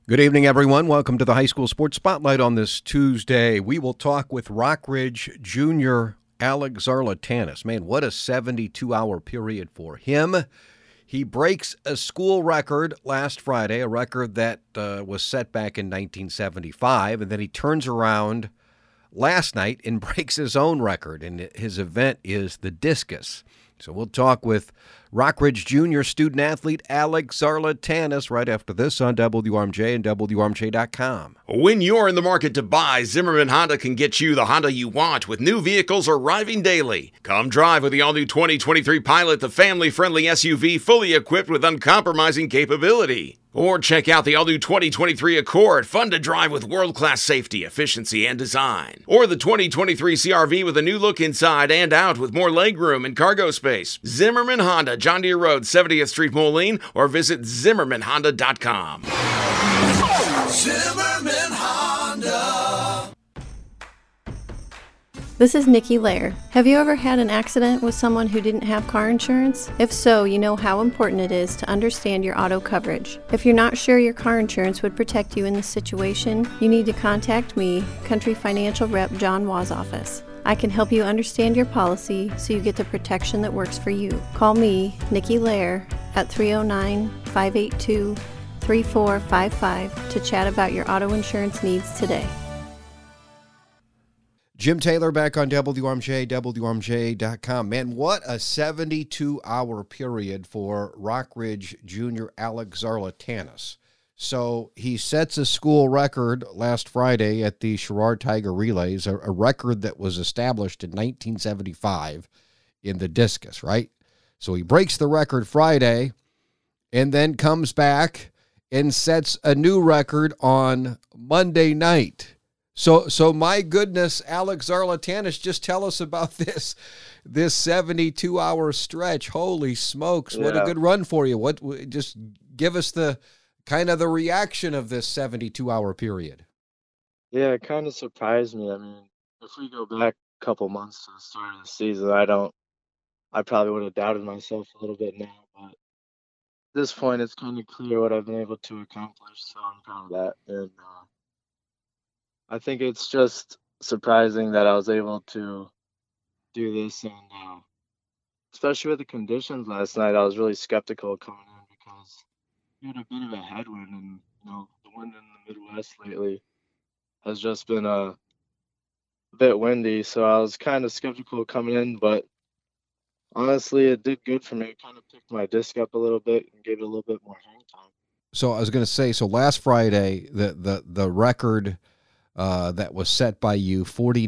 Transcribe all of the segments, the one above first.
Good evening, everyone. Welcome to the High School Sports Spotlight on this Tuesday. We will talk with Rockridge Junior Alex Zarlatanis. Man, what a 72-hour period for him. He breaks a school record last Friday, a record that was set back in 1975, and then he turns around last night and breaks his own record, and his event is the discus. So we'll talk with Rockridge Junior student-athlete Alex Zarlatanis right after this on WRMJ and WRMJ.com. When you're in the market to buy, Zimmerman Honda can get you the Honda you want with new vehicles arriving daily. Come drive with the all-new 2023 Pilot, the family-friendly SUV fully equipped with uncompromising capability. Or check out the all-new 2023 Accord, fun to drive with world-class safety, efficiency, and design. Or the 2023 CR-V with a new look inside and out with more legroom and cargo space. Zimmerman Honda, John Deere Road, 70th Street, Moline, or visit ZimmermanHonda.com. Zimmerman Honda. This is Nikki Lair. Have you ever had an accident with someone who didn't have car insurance? If so, you know how important it is to understand your auto coverage. If you're not sure your car insurance would protect you in this situation, you need to contact me, Country Financial Rep John Waugh's office. I can help you understand your policy so you get the protection that works for you. Call me, Nikki Lair, at 309-582-3455 to chat about your auto insurance needs today. Jim Taylor back on WRMJ, WRMJ.com. Man, what a 72-hour period for Rockridge Junior Alex Zarlatanis. So he sets a school record last Friday at the Sherrard Tiger Relays, a record that was established in 1975 in the discus, right? So he breaks the record Friday and then comes back and sets a new record on Monday night. So my goodness, Alex Zarlatanis, just tell us about this 72-hour stretch. Holy smokes, what a good run for you. Just give us the kind of the reaction of this 72-hour period. Yeah, it kind of surprised me. I mean, if we go back a couple months to the start of the season, I probably would have doubted myself a little bit now, but at this point, it's kind of clear what I've been able to accomplish, so I'm proud of that. And I think it's just surprising that I was able to do this, and especially with the conditions last night, I was really skeptical coming in because we had a bit of a headwind, and the wind in the Midwest lately has just been a bit windy, so I was kind of skeptical coming in, but honestly, it did good for me. It kind of picked my disc up a little bit and gave it a little bit more hang time. So I was going to say, last Friday, the record that was set by you,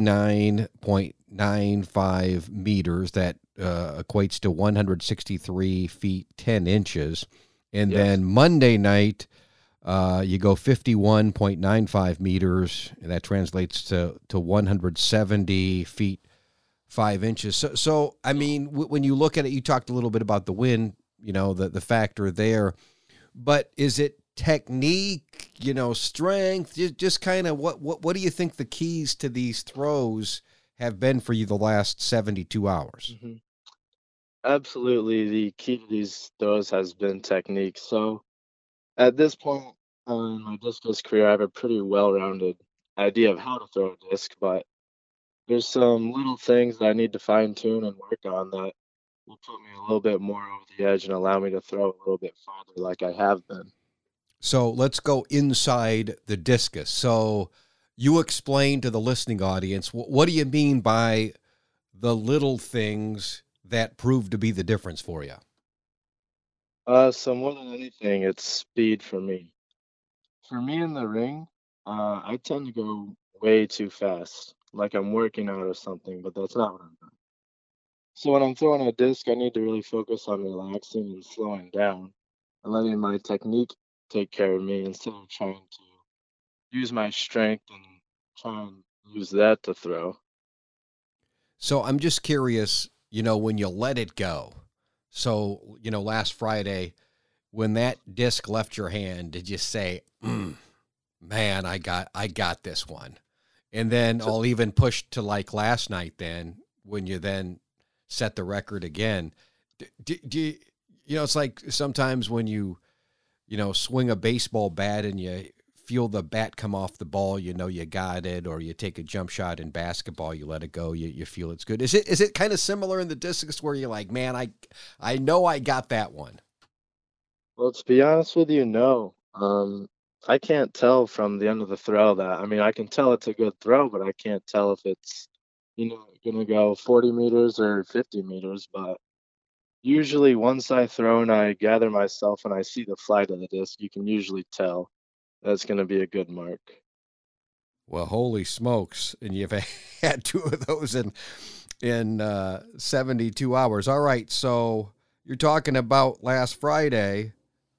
49.95 meters, that equates to 163 feet 10 inches. And then Monday night, you go 51.95 meters, and that translates to 170 feet 5 inches. So I mean, when you look at it, you talked a little bit about the wind, the factor there, but is it technique, strength, just kind of what do you think the keys to these throws have been for you the last 72 hours? Mm-hmm. Absolutely, the key to these throws has been technique. So at this point in my discus career, I have a pretty well-rounded idea of how to throw a disc, but there's some little things that I need to fine-tune and work on that will put me a little bit more over the edge and allow me to throw a little bit farther like I have been. So let's go inside the discus. So you explain to the listening audience, what do you mean by the little things that prove to be the difference for you? So more than anything, it's speed for me. For me in the ring, I tend to go way too fast, like I'm working out or something, but that's not what I'm doing. So when I'm throwing a disc, I need to really focus on relaxing and slowing down and letting my technique take care of me instead of trying to use my strength and try and use that to throw. So I'm just curious, when you let it go. So, last Friday, when that disc left your hand, did you say, man, I got this one? And then I'll even push to like last night then, when you then set the record again. Do it's like sometimes when you swing a baseball bat and you feel the bat come off the ball, you know you got it, or you take a jump shot in basketball, you let it go, you feel it's good. Is it kind of similar in the discus where you're like, man, I know I got that one? Well, to be honest with you, no. I can't tell from the end of the throw that. I mean, I can tell it's a good throw, but I can't tell if it's, gonna go 40 meters or 50 meters. But usually, once I throw and I gather myself and I see the flight of the disc, you can usually tell that's gonna be a good mark. Well, holy smokes! And you've had two of those in 72 hours. All right, so you're talking about last Friday.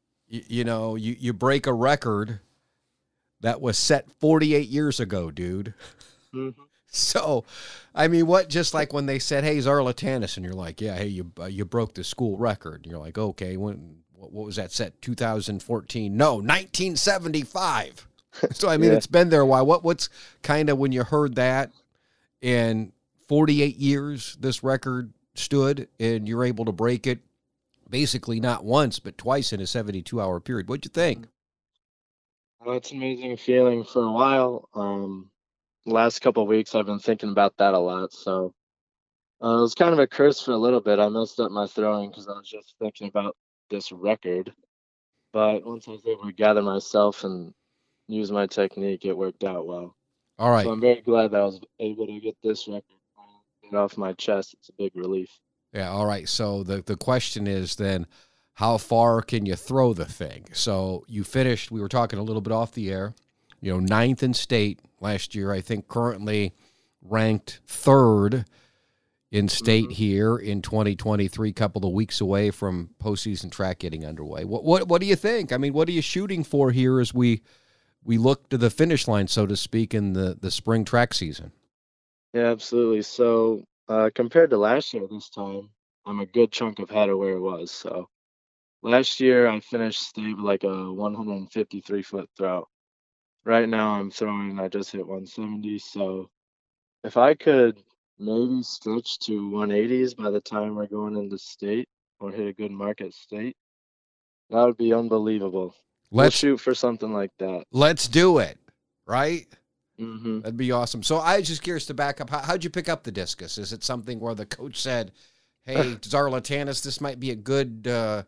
You break a record that was set 48 years ago, dude. Mm-hmm. So, I mean, just like when they said, "Hey, Zarlatanis," and you're like, "Yeah, hey, you broke the school record." And you're like, "Okay, what was that set? 2014? No, 1975." So, I mean, Yeah. It's been there a while. What's kind of when you heard that in 48 years this record stood and you're able to break it basically not once but twice in a 72-hour period? What'd you think? Well, it's an amazing feeling for a while. Last couple of weeks, I've been thinking about that a lot. So it was kind of a curse for a little bit. I messed up my throwing because I was just thinking about this record. But once I was able to gather myself and use my technique, it worked out well. All right. So I'm very glad that I was able to get this record off my chest. It's a big relief. Yeah, all right. So the question is then, how far can you throw the thing? So you finished, we were talking a little bit off the air, 9th in state last year. I think currently ranked 3rd in state here in 2023, couple of weeks away from postseason track getting underway. What do you think? I mean, what are you shooting for here as we look to the finish line, so to speak, in the spring track season? Yeah, absolutely. So compared to last year this time, I'm a good chunk ahead of where it was. So last year I finished state with like a 153-foot throw. Right now I just hit 170. So if I could maybe stretch to 180s by the time we're going into state or hit a good mark at state, that would be unbelievable. We'll shoot for something like that. Let's do it, right? Mm-hmm. That'd be awesome. So I was just curious to back up. How'd you pick up the discus? Is it something where the coach said, "Hey, Zarlatanis, this might be a good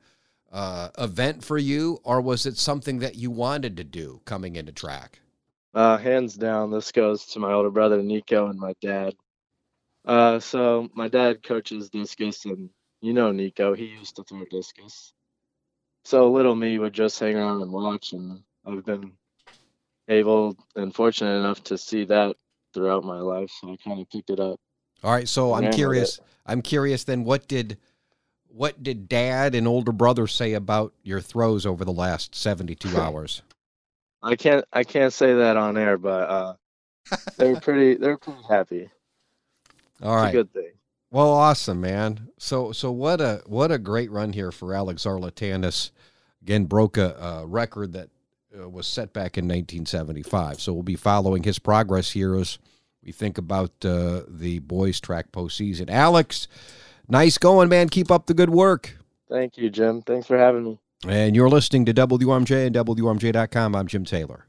event for you," or was it something that you wanted to do coming into track? Hands down, this goes to my older brother Nico and my dad. So my dad coaches discus, and Nico, he used to throw discus. So little me would just hang around and watch, and I've been able and fortunate enough to see that throughout my life, so I kind of picked it up. All right, so I'm curious. I'm curious then, what did Dad and older brother say about your throws over the last 72 hours? I can't say that on air, but they're pretty happy. All right, it's a good thing. Well, awesome, man. So what a great run here for Alex Zarlatanis. Again, broke a record that was set back in 1975. So we'll be following his progress here as we think about the boys track postseason. Alex, nice going, man. Keep up the good work. Thank you, Jim. Thanks for having me. And you're listening to WRMJ and WRMJ.com. I'm Jim Taylor.